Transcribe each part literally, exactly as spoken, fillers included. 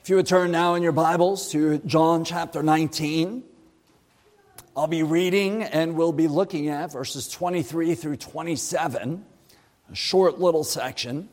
If you would turn now in your Bibles to John chapter nineteen, I'll be reading and we'll be looking at verses twenty-three through twenty-seven, a short little section.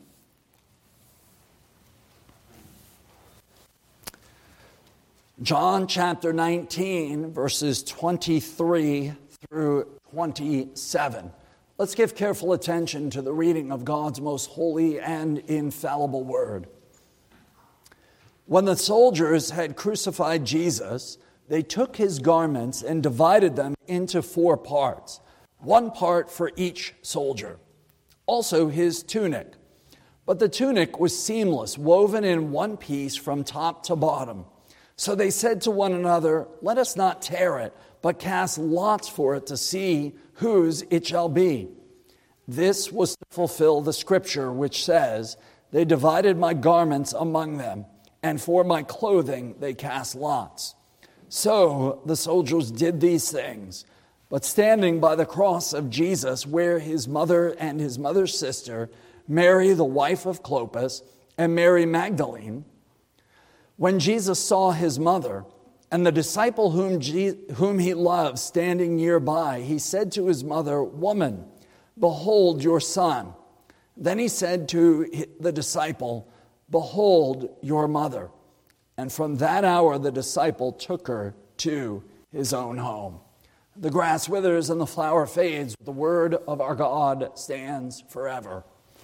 John chapter nineteen, verses twenty-three through twenty-seven. Let's give careful attention to the reading of God's most holy and infallible word. When the soldiers had crucified Jesus, they took his garments and divided them into four parts, one part for each soldier. Also his tunic. But the tunic was seamless, woven in one piece from top to bottom. So they said to one another, "Let us not tear it, but cast lots for it to see whose it shall be." This was to fulfill the scripture which says, "They divided my garments among them, and for my clothing they cast lots." So the soldiers did these things. But standing by the cross of Jesus were his mother and his mother's sister, Mary the wife of Clopas, and Mary Magdalene. When Jesus saw his mother and the disciple whom, Je- whom he loved standing nearby, he said to his mother, "Woman, behold your son." Then he said to the disciple, "Behold your mother." And from that hour the disciple took her to his own home. The grass withers and the flower fades, but the word of our God stands forever.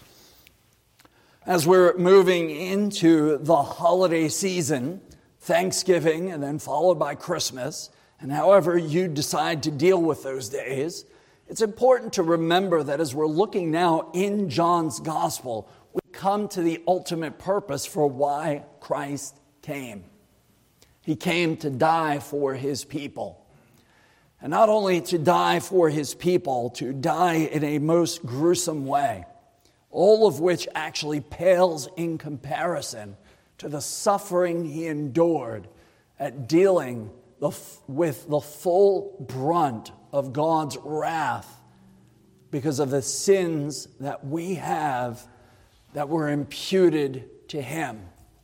As we're moving into the holiday season, Thanksgiving and then followed by Christmas, and however you decide to deal with those days, it's important to remember that as we're looking now in John's gospel, we come to the ultimate purpose for why Christ came. He came to die for his people. And not only to die for his people, to die in a most gruesome way, all of which actually pales in comparison to the suffering he endured at dealing the, with the full brunt of God's wrath because of the sins that we have that were imputed to him.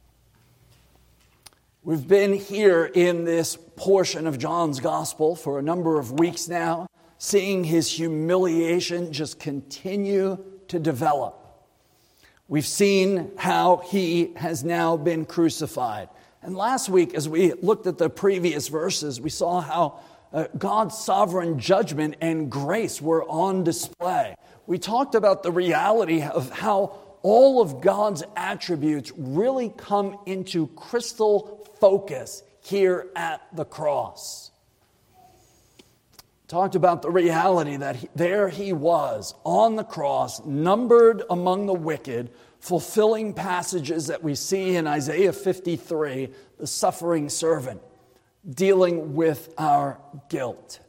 We've been here in this portion of John's gospel for a number of weeks now, seeing his humiliation just continue to develop. We've seen how he has now been crucified. And last week, as we looked at the previous verses, we saw how uh, God's sovereign judgment and grace were on display. We talked about the reality of how all of God's attributes really come into crystal focus here at the cross. Talked about the reality that he, there he was on the cross, numbered among the wicked, fulfilling passages that we see in Isaiah fifty-three, the suffering servant, dealing with our guilt.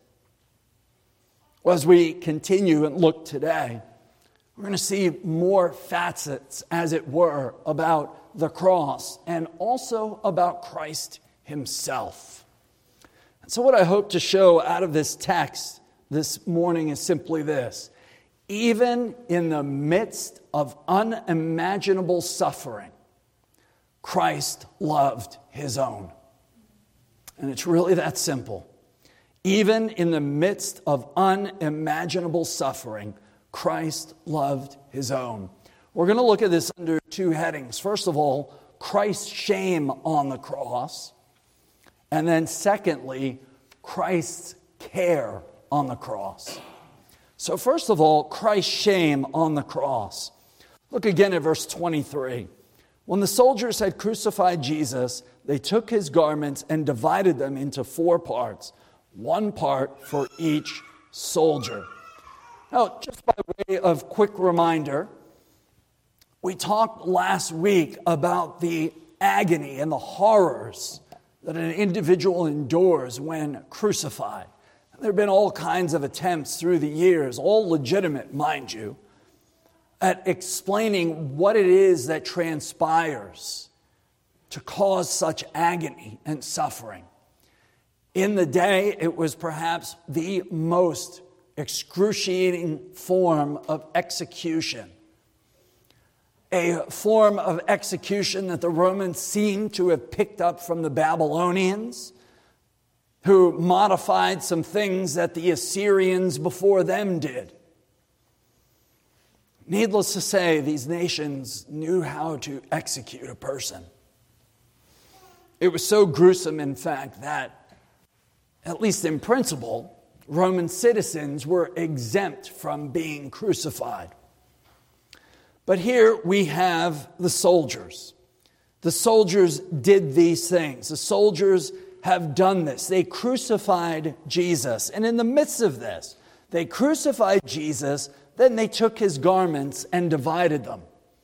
Well, as we continue and look today, we're going to see more facets, as it were, about the cross and also about Christ himself. And so what I hope to show out of this text this morning is simply this. Even in the midst of unimaginable suffering, Christ loved his own. And it's really that simple. Even in the midst of unimaginable suffering, Christ loved his own. We're going to look at this under two headings. First of all, Christ's shame on the cross. And then secondly, Christ's care on the cross. So first of all, Christ's shame on the cross. Look again at verse twenty-three. When the soldiers had crucified Jesus, they took his garments and divided them into four parts, one part for each soldier. Now, just by way of quick reminder, we talked last week about the agony and the horrors that an individual endures when crucified. There have been all kinds of attempts through the years, all legitimate, mind you, at explaining what it is that transpires to cause such agony and suffering. In the day, it was perhaps the most excruciating form of execution. a form of execution that the Romans seem to have picked up from the Babylonians, who modified some things that the Assyrians before them did. Needless to say, these nations knew how to execute a person. It was so gruesome, in fact, that, at least in principle, Roman citizens were exempt from being crucified. But here we have the soldiers. The soldiers did these things. The soldiers have done this. They crucified Jesus. And in the midst of this, they crucified Jesus, then they took his garments and divided them.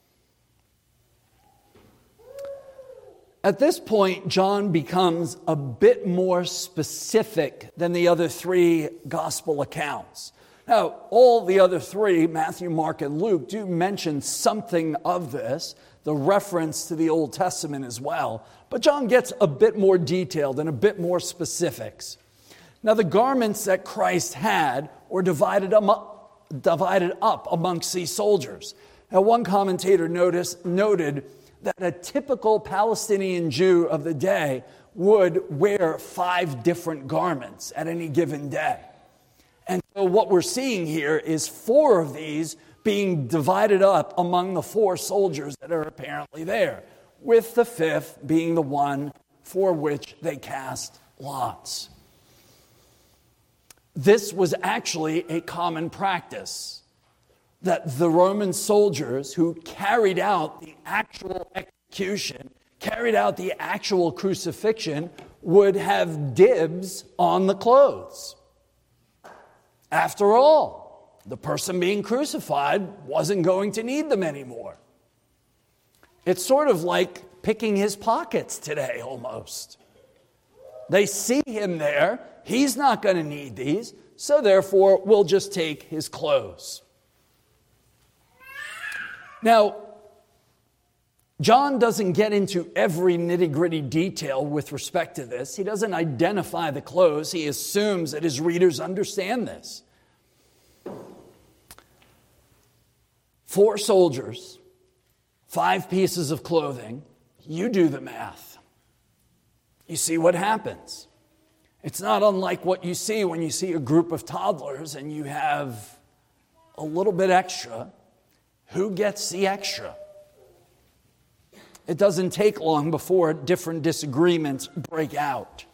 At this point, John becomes a bit more specific than the other three gospel accounts. Now, all the other three, Matthew, Mark, and Luke, do mention something of this, the reference to the Old Testament as well. But John gets a bit more detailed and a bit more specifics. Now, the garments that Christ had were divided up, divided up amongst these soldiers. Now, one commentator noticed, noted that a typical Palestinian Jew of the day would wear five different garments at any given day. And so what we're seeing here is four of these being divided up among the four soldiers that are apparently there, with the fifth being the one for which they cast lots. This was actually a common practice, that the Roman soldiers who carried out the actual execution, carried out the actual crucifixion, would have dibs on the clothes. After all, the person being crucified wasn't going to need them anymore. It's sort of like picking his pockets today, almost. They see him there. He's not going to need these, so therefore we'll just take his clothes. Now, John doesn't get into every nitty-gritty detail with respect to this. He doesn't identify the clothes. He assumes that his readers understand this. Four soldiers, five pieces of clothing. You do the math. You see what happens. It's not unlike what you see when you see a group of toddlers and you have a little bit extra. Who gets the extra? It doesn't take long before different disagreements break out.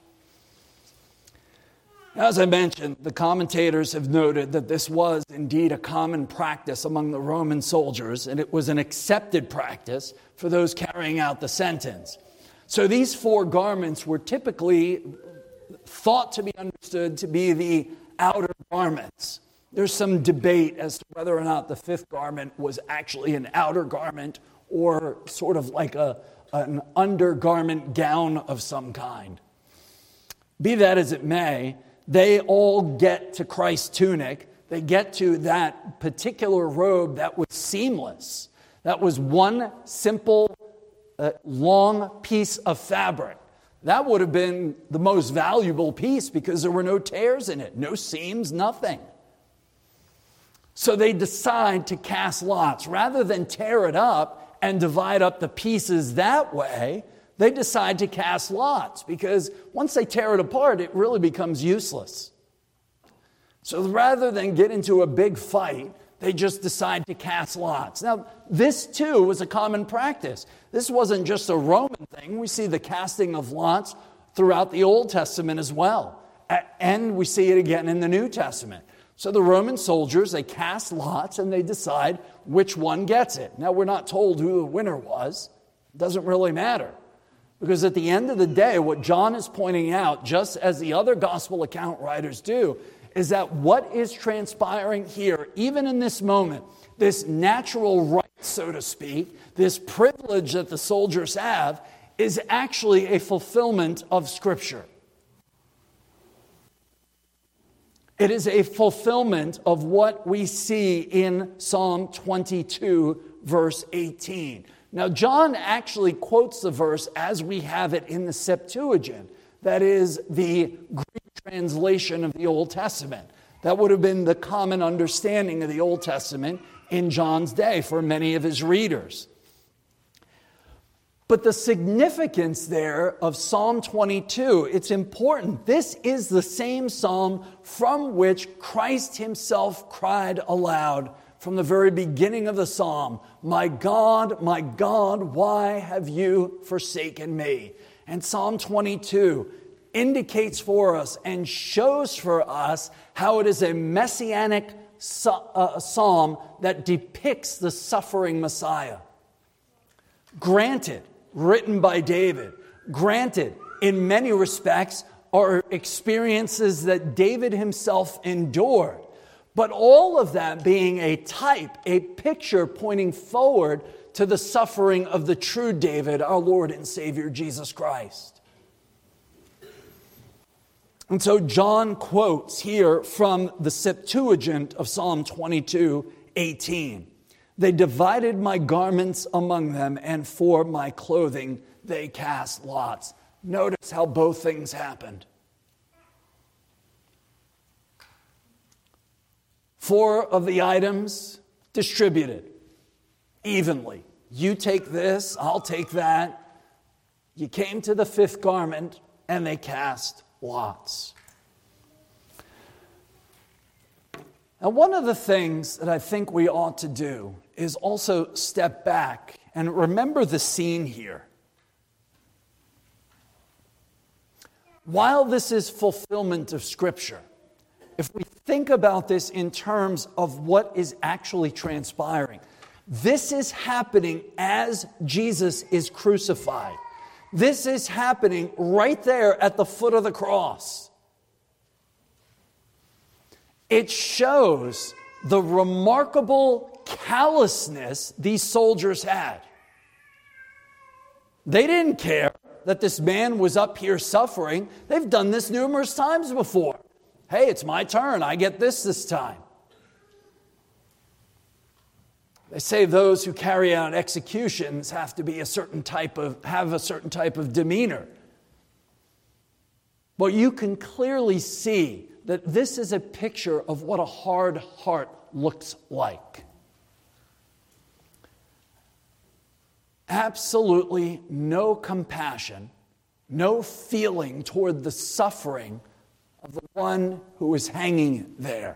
As I mentioned, the commentators have noted that this was indeed a common practice among the Roman soldiers, and it was an accepted practice for those carrying out the sentence. So these four garments were typically thought to be understood to be the outer garments. There's some debate as to whether or not the fifth garment was actually an outer garment or sort of like a, an undergarment gown of some kind. Be that as it may, they all get to Christ's tunic. They get to that particular robe that was seamless. That was one simple, uh, long piece of fabric. That would have been the most valuable piece because there were no tears in it, no seams, nothing. So they decide to cast lots. Rather than tear it up and divide up the pieces that way, they decide to cast lots because once they tear it apart, it really becomes useless. So rather than get into a big fight, they just decide to cast lots. Now, this too was a common practice. This wasn't just a Roman thing. We see the casting of lots throughout the Old Testament as well. And we see it again in the New Testament. So the Roman soldiers, they cast lots and they decide which one gets it. Now, we're not told who the winner was. It doesn't really matter. Because at the end of the day, what John is pointing out, just as the other gospel account writers do, is that what is transpiring here, even in this moment, this natural right, so to speak, this privilege that the soldiers have, is actually a fulfillment of Scripture. It is a fulfillment of what we see in Psalm twenty-two, verse eighteen. Now, John actually quotes the verse as we have it in the Septuagint. That is the Greek translation of the Old Testament. That would have been the common understanding of the Old Testament in John's day for many of his readers. But the significance there of Psalm twenty-two, it's important. This is the same psalm from which Christ himself cried aloud from the very beginning of the psalm, "My God, my God, why have you forsaken me?" And Psalm twenty-two indicates for us and shows for us how it is a messianic psalm that depicts the suffering Messiah. Granted, written by David. Granted, in many respects, are experiences that David himself endured. But all of that being a type, a picture pointing forward to the suffering of the true David, our Lord and Savior, Jesus Christ. And so John quotes here from the Septuagint of Psalm twenty-two, eighteen. "They divided my garments among them, and for my clothing they cast lots." Notice how both things happened. Four of the items distributed evenly. You take this, I'll take that. You came to the fifth garment, and they cast lots. Now, one of the things that I think we ought to do is also step back and remember the scene here. While this is fulfillment of Scripture, if we think about this in terms of what is actually transpiring, this is happening as Jesus is crucified. This is happening right there at the foot of the cross. It shows the remarkable callousness these soldiers had. They didn't care that this man was up here suffering. They've done this numerous times before. Hey, it's my turn. I get this this time. They say those who carry out executions have to be a certain type of, have a certain type of demeanor. But you can clearly see that this is a picture of what a hard heart looks like. Absolutely no compassion, no feeling toward the suffering of the one who is hanging there.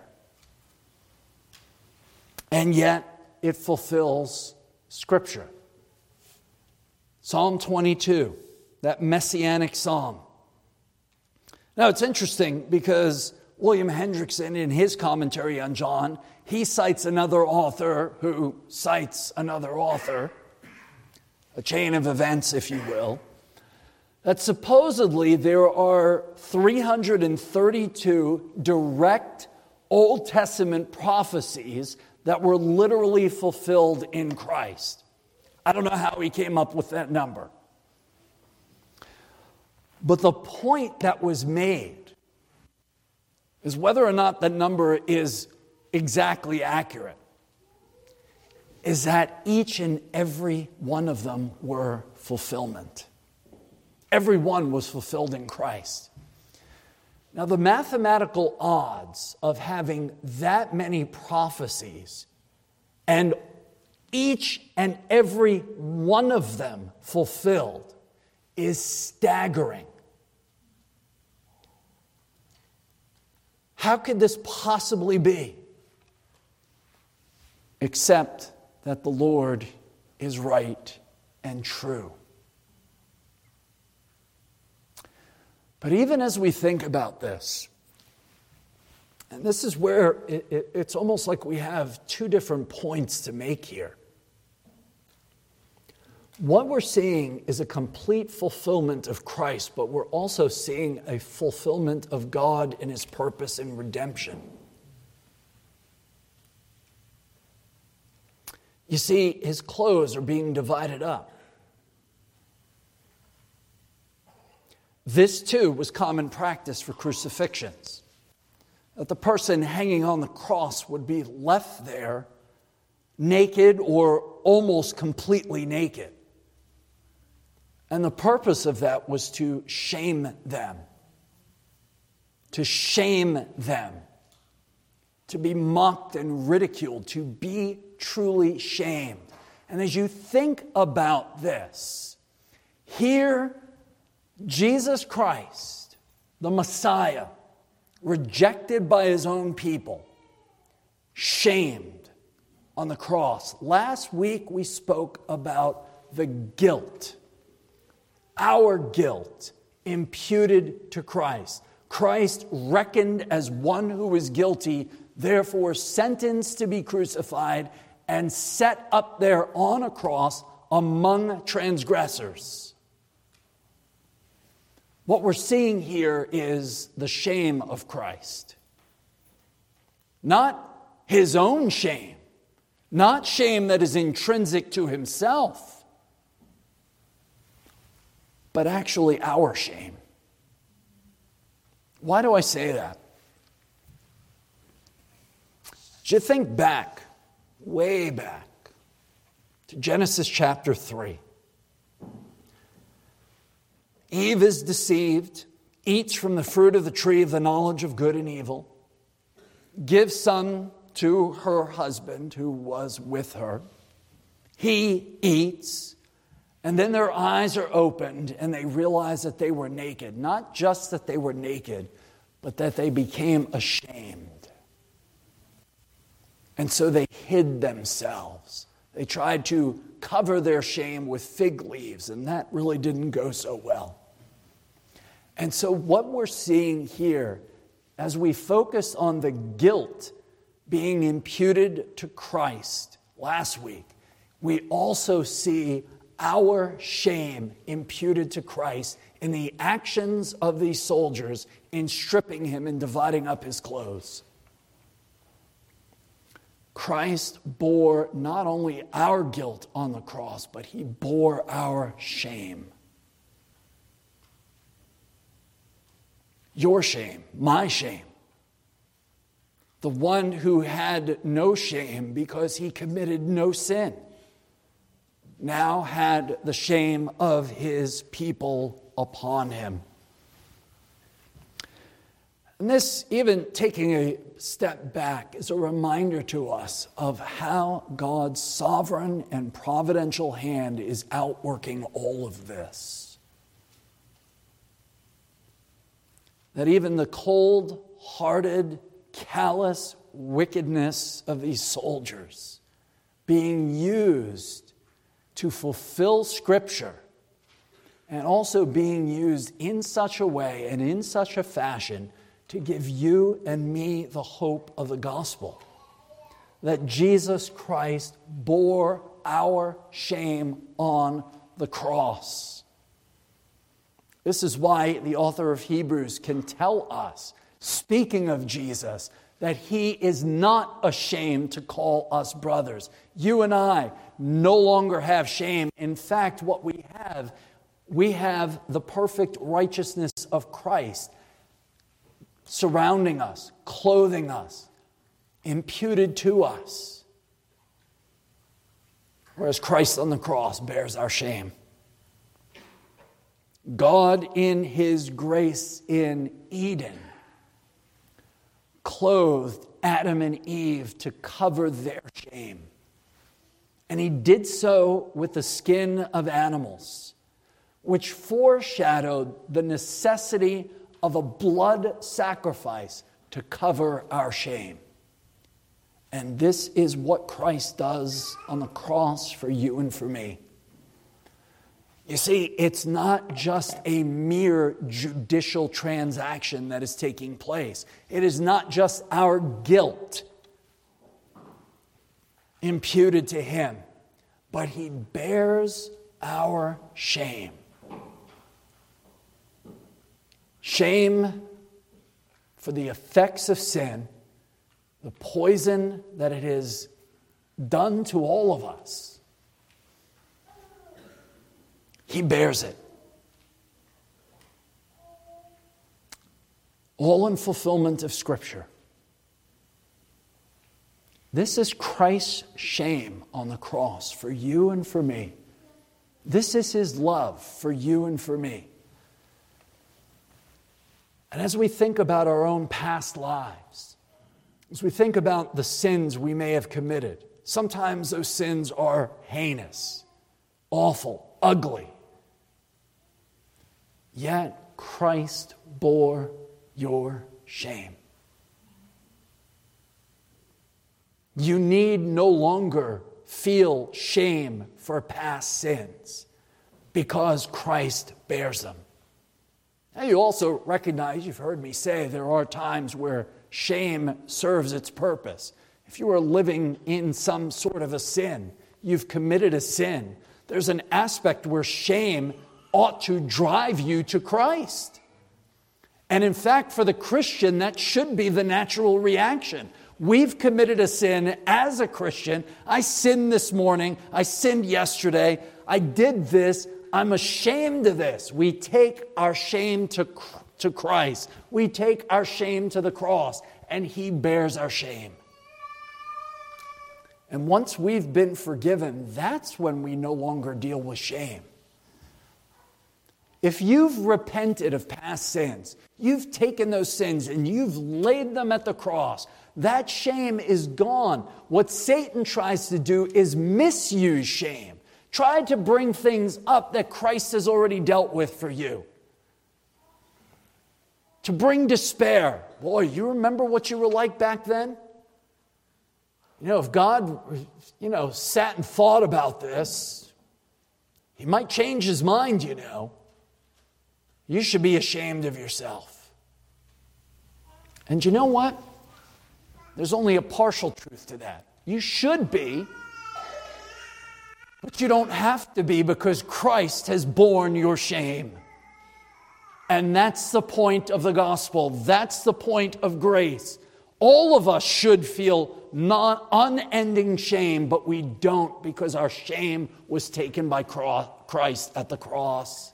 And yet, it fulfills Scripture. Psalm twenty-two, that messianic psalm. Now, it's interesting because William Hendrickson, in his commentary on John, he cites another author who cites another author, a chain of events, if you will, that supposedly there are three hundred thirty-two direct Old Testament prophecies that were literally fulfilled in Christ. I don't know how he came up with that number. But the point that was made is whether or not that number is exactly accurate, is that each and every one of them were fulfillment. Every one was fulfilled in Christ. Now, the mathematical odds of having that many prophecies and each and every one of them fulfilled is staggering. How could this possibly be? Except that the Lord is right and true. But even as we think about this, and this is where it, it, it's almost like we have two different points to make here. What we're seeing is a complete fulfillment of Christ, but we're also seeing a fulfillment of God in His purpose in redemption. You see, His clothes are being divided up. This, too, was common practice for crucifixions. That the person hanging on the cross would be left there naked or almost completely naked. And the purpose of that was to shame them. To shame them. To be mocked and ridiculed. To be truly shamed. And as you think about this, Here, Jesus Christ, the Messiah, rejected by his own people, shamed on the cross. Last week we spoke about the guilt, our guilt imputed to Christ. Christ reckoned as one who was guilty, therefore sentenced to be crucified and set up there on a cross among transgressors. What we're seeing here is the shame of Christ. Not his own shame, not shame that is intrinsic to himself, but actually our shame. Why do I say that? As you think back, way back, to Genesis chapter three. Eve is deceived, eats from the fruit of the tree of the knowledge of good and evil, gives some to her husband who was with her. He eats, and then their eyes are opened and they realize that they were naked. Not just that they were naked, but that they became ashamed. And so they hid themselves. They tried to cover their shame with fig leaves, and that really didn't go so well. And so what we're seeing here, as we focus on the guilt being imputed to Christ last week, we also see our shame imputed to Christ in the actions of these soldiers in stripping him and dividing up his clothes. Christ bore not only our guilt on the cross, but he bore our shame. Your shame, my shame. The one who had no shame because he committed no sin, now had the shame of his people upon him. And this, even taking a step back, is a reminder to us of how God's sovereign and providential hand is outworking all of this. That even the cold-hearted, callous wickedness of these soldiers being used to fulfill Scripture, and also being used in such a way and in such a fashion to give you and me the hope of the gospel. That Jesus Christ bore our shame on the cross. This is why the author of Hebrews can tell us, speaking of Jesus, that he is not ashamed to call us brothers. You and I no longer have shame. In fact, what we have, we have the perfect righteousness of Christ surrounding us, clothing us, imputed to us. Whereas Christ on the cross bears our shame. God in his grace in Eden clothed Adam and Eve to cover their shame. And he did so with the skin of animals, which foreshadowed the necessity of a blood sacrifice to cover our shame. And this is what Christ does on the cross for you and for me. You see, it's not just a mere judicial transaction that is taking place. It is not just our guilt imputed to him, but he bears our shame. Shame for the effects of sin, the poison that it has done to all of us. He bears it. All in fulfillment of Scripture. This is Christ's shame on the cross for you and for me. This is his love for you and for me. And as we think about our own past lives, as we think about the sins we may have committed, sometimes those sins are heinous, awful, ugly. yet Christ bore your shame. You need no longer feel shame for past sins because Christ bears them. Now you also recognize, you've heard me say, there are times where shame serves its purpose. If you are living in some sort of a sin, you've committed a sin, there's an aspect where shame ought to drive you to Christ. And in fact, for the Christian, that should be the natural reaction. We've committed a sin as a Christian. I sinned this morning. I sinned yesterday. I did this. I'm ashamed of this. We take our shame to, to Christ. We take our shame to the cross, and He bears our shame. And once we've been forgiven, that's when we no longer deal with shame. If you've repented of past sins, you've taken those sins and you've laid them at the cross, that shame is gone. What Satan tries to do is misuse shame. Try to bring things up that Christ has already dealt with for you. To bring despair. Boy, you remember what you were like back then? You know, if God, you know, sat and thought about this, He might change His mind, you know. You should be ashamed of yourself. And you know what? There's only a partial truth to that. You should be, but you don't have to be because Christ has borne your shame. And that's the point of the gospel. That's the point of grace. All of us should feel not unending shame, but we don't because our shame was taken by Christ at the cross.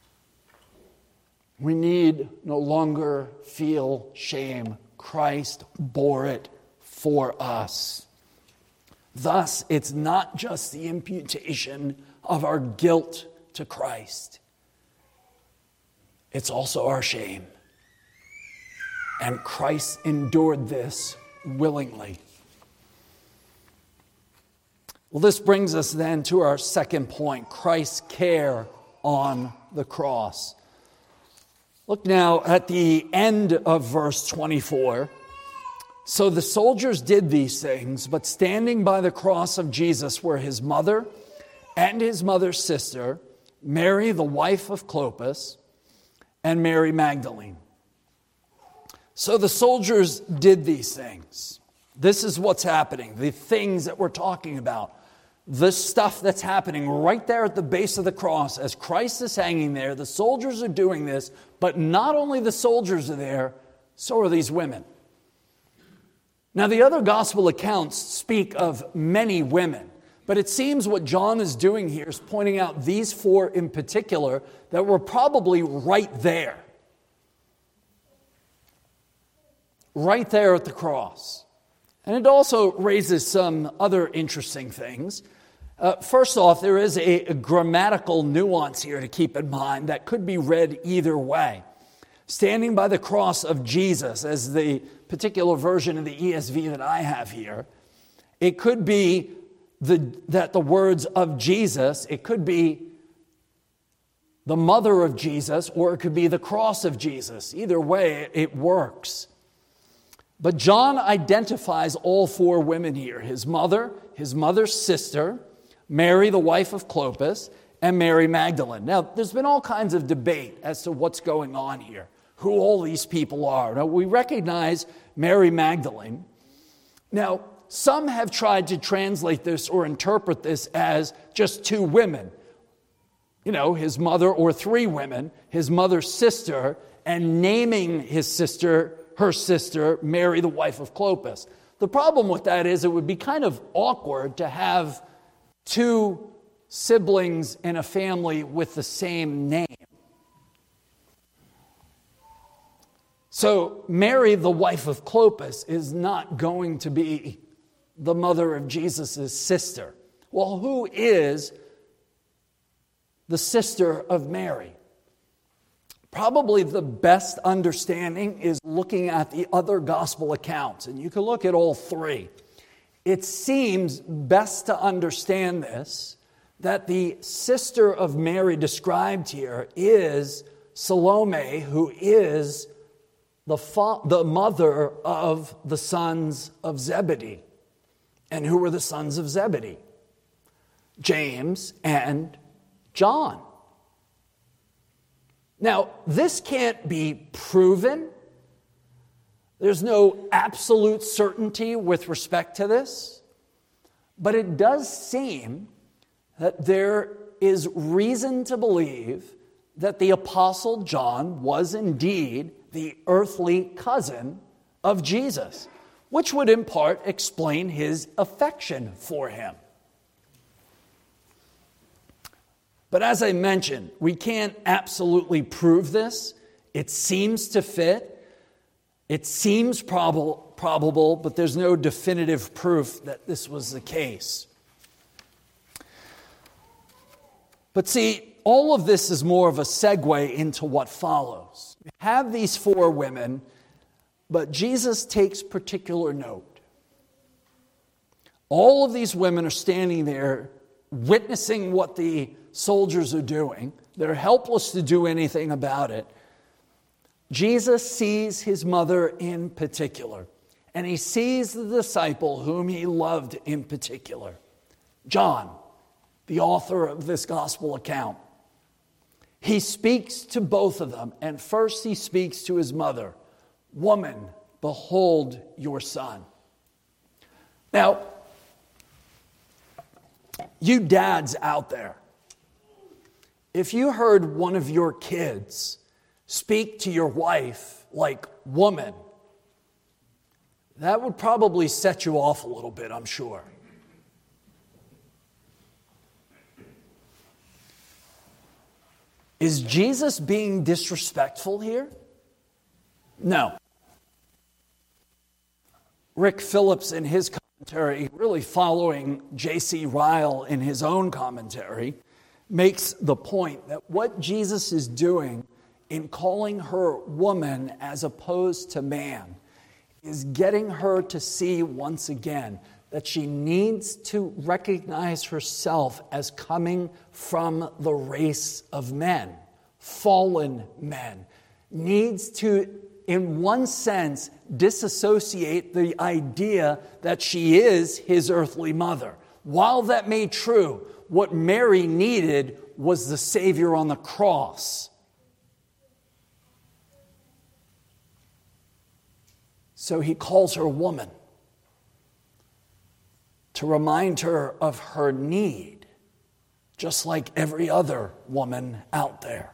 We need no longer feel shame. Christ bore it for us. Thus, it's not just the imputation of our guilt to Christ. It's also our shame. And Christ endured this willingly. Well, this brings us then to our second point, Christ's care on the cross. Look now at the end of verse twenty-four. So the soldiers did these things, but standing by the cross of Jesus were his mother and his mother's sister, Mary, the wife of Clopas, and Mary Magdalene. So the soldiers did these things. This is what's happening, the things that we're talking about. The stuff that's happening right there at the base of the cross as Christ is hanging there. The soldiers are doing this, but not only the soldiers are there, so are these women. Now, the other gospel accounts speak of many women, but it seems what John is doing here is pointing out these four in particular that were probably right there. Right there at the cross. And it also raises some other interesting things. Uh, first off, there is a, a grammatical nuance here to keep in mind that could be read either way. Standing by the cross of Jesus, as the particular version of the E S V that I have here, it could be the, that the words of Jesus, it could be the mother of Jesus, or it could be the cross of Jesus. Either way, it works. But John identifies all four women here, his mother, his mother's sister, Mary, the wife of Clopas, and Mary Magdalene. Now, there's been all kinds of debate as to what's going on here, who all these people are. Now, we recognize Mary Magdalene. Now, some have tried to translate this or interpret this as just two women. You know, his mother or three women, his mother's sister, and naming his sister her sister, Mary, the wife of Clopas. The problem with that is it would be kind of awkward to have two siblings in a family with the same name. So Mary, the wife of Clopas, is not going to be the mother of Jesus' sister. Well, who is the sister of Mary? Probably the best understanding is looking at the other gospel accounts, and you can look at all three. It seems best to understand this, that the sister of Mary described here is Salome, who is the, fa- the mother of the sons of Zebedee. And who were the sons of Zebedee? James and John. Now, this can't be proven. There's no absolute certainty with respect to this. But it does seem that there is reason to believe that the Apostle John was indeed the earthly cousin of Jesus, which would in part explain his affection for him. But as I mentioned, we can't absolutely prove this. It seems to fit. It seems probable, probable, but there's no definitive proof that this was the case. But see, all of this is more of a segue into what follows. We have these four women, but Jesus takes particular note. All of these women are standing there witnessing what the soldiers are doing. They're helpless to do anything about it. Jesus sees his mother in particular, and he sees the disciple whom he loved in particular, John, the author of this gospel account. He speaks to both of them, and first he speaks to his mother, "Woman, behold your son." Now, you dads out there, if you heard one of your kids speak to your wife like "woman," that would probably set you off a little bit, I'm sure. Is Jesus being disrespectful here? No. Rick Phillips, in his commentary, really following J C Ryle in his own commentary, makes the point that what Jesus is doing in calling her woman as opposed to man is getting her to see once again that she needs to recognize herself as coming from the race of men, fallen men, needs to, in one sense, disassociate the idea that she is his earthly mother. While that may be true, what Mary needed was the Savior on the cross. So he calls her woman to remind her of her need, just like every other woman out there.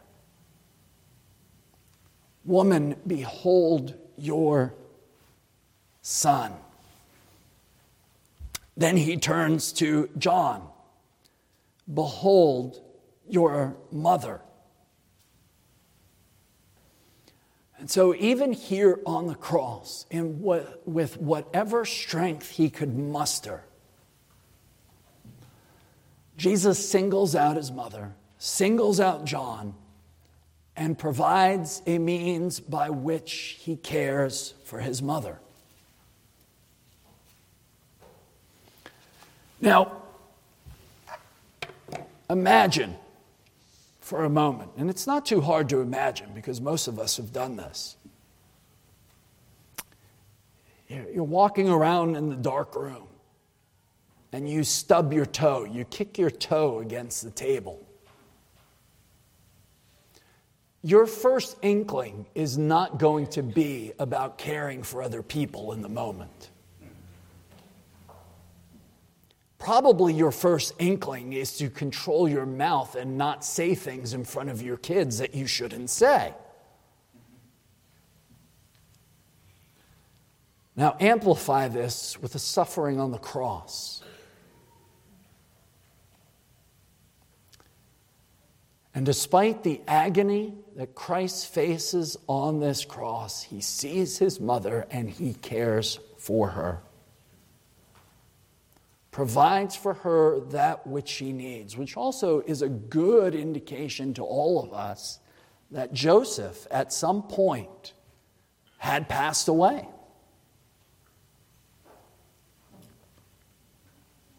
Woman, behold your son. Then he turns to John. Behold your mother. And so even here on the cross, in what, with whatever strength he could muster, Jesus singles out his mother, singles out John, and provides a means by which he cares for his mother. Now, imagine for a moment, and it's not too hard to imagine because most of us have done this. You're walking around in the dark room and you stub your toe, you kick your toe against the table. Your first inkling is not going to be about caring for other people in the moment. Probably your first inkling is to control your mouth and not say things in front of your kids that you shouldn't say. Now amplify this with the suffering on the cross. And despite the agony that Christ faces on this cross, he sees his mother and he cares for her. Provides for her that which she needs, which also is a good indication to all of us that Joseph at some point had passed away.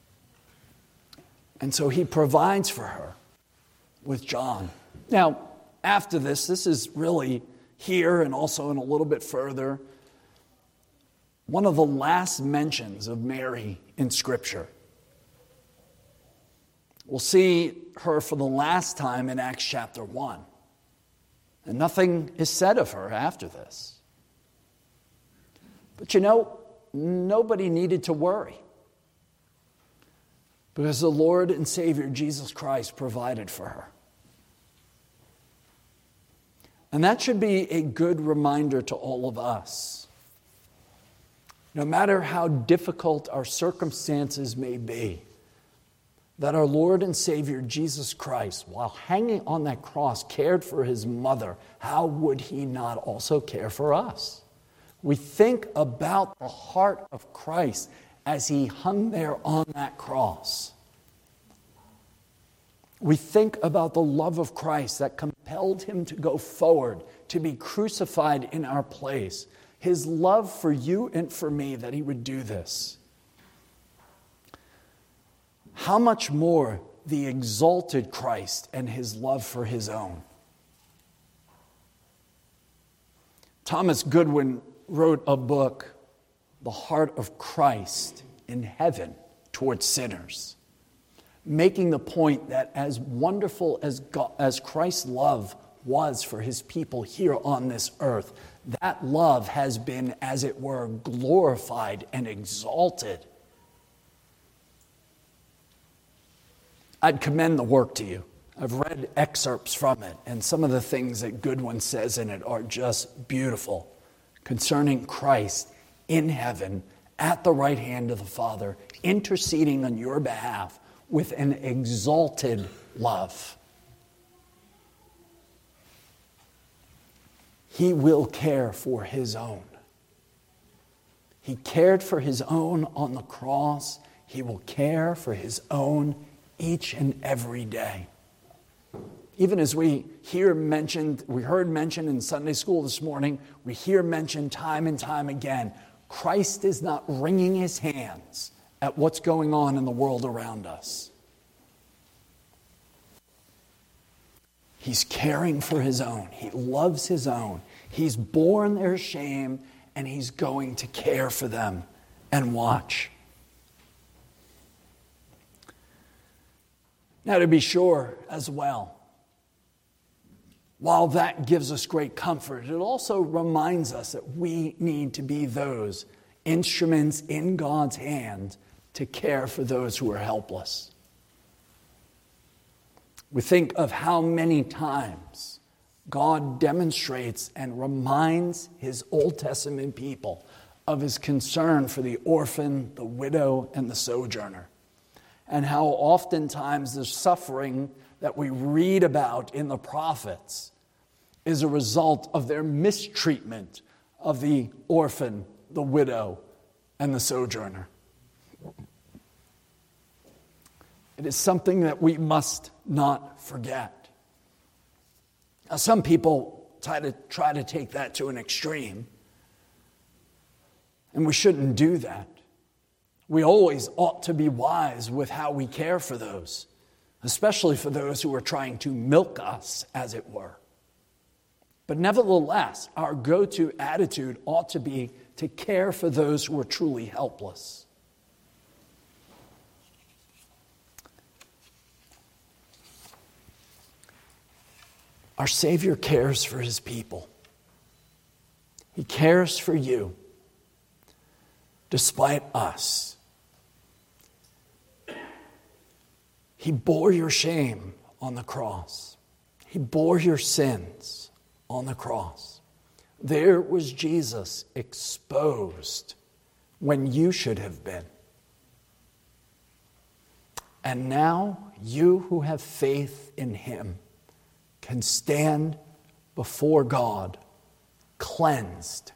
And so he provides for her with John. Now, after this, this is really here and also in a little bit further, one of the last mentions of Mary in Scripture. We'll see her for the last time in Acts chapter one. And nothing is said of her after this. But you know, nobody needed to worry, because the Lord and Savior Jesus Christ provided for her. And that should be a good reminder to all of us. No matter how difficult our circumstances may be, that our Lord and Savior Jesus Christ, while hanging on that cross, cared for his mother. How would he not also care for us? We think about the heart of Christ as he hung there on that cross. We think about the love of Christ that compelled him to go forward, to be crucified in our place. His love for you and for me, that he would do this. How much more the exalted Christ and his love for his own. Thomas Goodwin wrote a book, The Heart of Christ in Heaven Towards Sinners, making the point that as wonderful as God, as Christ's love was for his people here on this earth, that love has been, as it were, glorified and exalted. I'd commend the work to you. I've read excerpts from it, and some of the things that Goodwin says in it are just beautiful concerning Christ in heaven at the right hand of the Father, interceding on your behalf with an exalted love. He will care for his own. He cared for his own on the cross. He will care for his own each and every day. Even as we hear mentioned, we heard mentioned in Sunday school this morning, we hear mentioned time and time again, Christ is not wringing his hands at what's going on in the world around us. He's caring for his own. He loves his own. He's borne their shame, and he's going to care for them and watch. Now, to be sure as well, while that gives us great comfort, it also reminds us that we need to be those instruments in God's hand to care for those who are helpless. We think of how many times God demonstrates and reminds his Old Testament people of his concern for the orphan, the widow, and the sojourner, and how oftentimes the suffering that we read about in the prophets is a result of their mistreatment of the orphan, the widow, and the sojourner. It is something that we must not forget. Now, some people try to try to take that to an extreme, and we shouldn't do that. We always ought to be wise with how we care for those, especially for those who are trying to milk us, as it were. But nevertheless, our go-to attitude ought to be to care for those who are truly helpless. Our Savior cares for his people. He cares for you, despite us. He bore your shame on the cross. He bore your sins on the cross. There was Jesus exposed when you should have been. And now you who have faith in him can stand before God cleansed,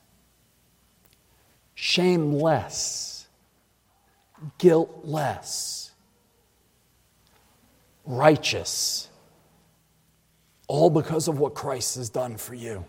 shameless, guiltless, righteous, all because of what Christ has done for you.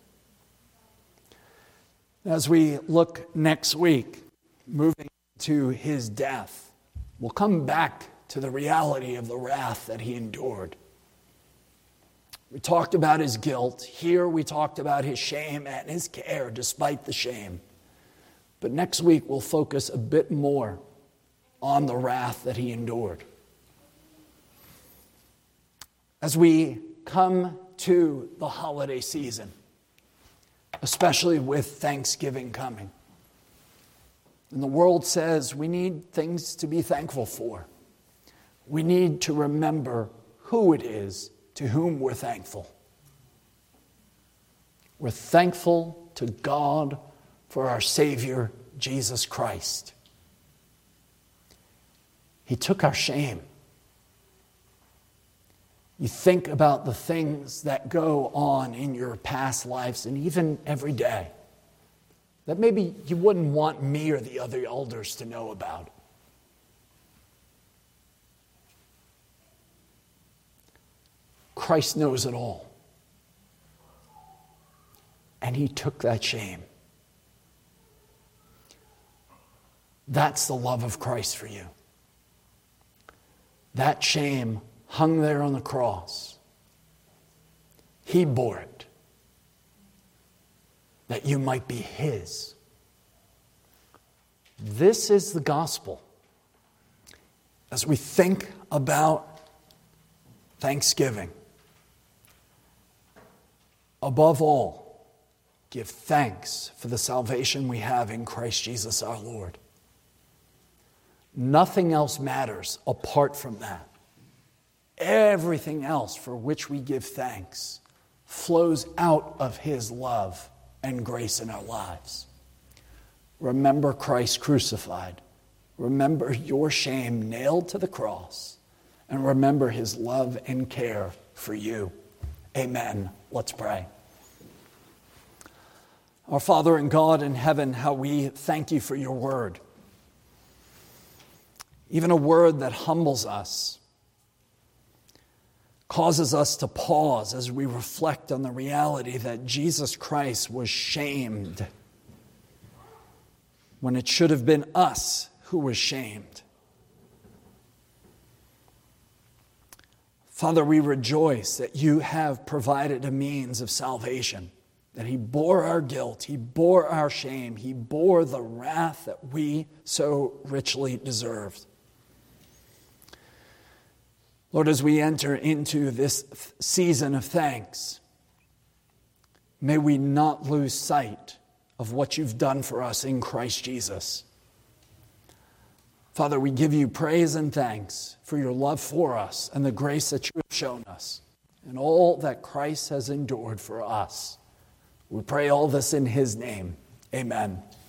As we look next week, moving to his death, we'll come back to the reality of the wrath that he endured. We talked about his guilt. Here we talked about his shame and his care despite the shame. But next week we'll focus a bit more on the wrath that he endured. As we come to the holiday season, especially with Thanksgiving coming, and the world says we need things to be thankful for. We need to remember who it is to whom we're thankful. We're thankful to God for our Savior, Jesus Christ. He took our shame. You think about the things that go on in your past lives and even every day that maybe you wouldn't want me or the other elders to know about. Christ knows it all. And he took that shame. That's the love of Christ for you. That shame hung there on the cross. He bore it, that you might be his. This is the gospel. As we think about Thanksgiving, above all, give thanks for the salvation we have in Christ Jesus our Lord. Nothing else matters apart from that. Everything else for which we give thanks flows out of his love and grace in our lives. Remember Christ crucified. Remember your shame nailed to the cross. And remember his love and care for you. Amen. Let's pray. Our Father and God in heaven, how we thank you for your word. Even a word that humbles us, causes us to pause as we reflect on the reality that Jesus Christ was shamed when it should have been us who was shamed. Father, we rejoice that you have provided a means of salvation, that he bore our guilt, he bore our shame, he bore the wrath that we so richly deserved. Lord, as we enter into this season of thanks, may we not lose sight of what you've done for us in Christ Jesus. Father, we give you praise and thanks for your love for us and the grace that you have shown us and all that Christ has endured for us. We pray all this in his name. Amen.